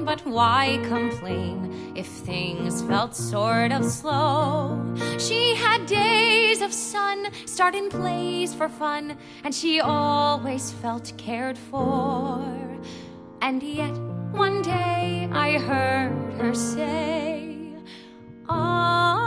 but why complain if things felt sort of slow? She had days of sun, starting plays for fun, and she always felt cared for. And yet one day I heard her say, "Ah,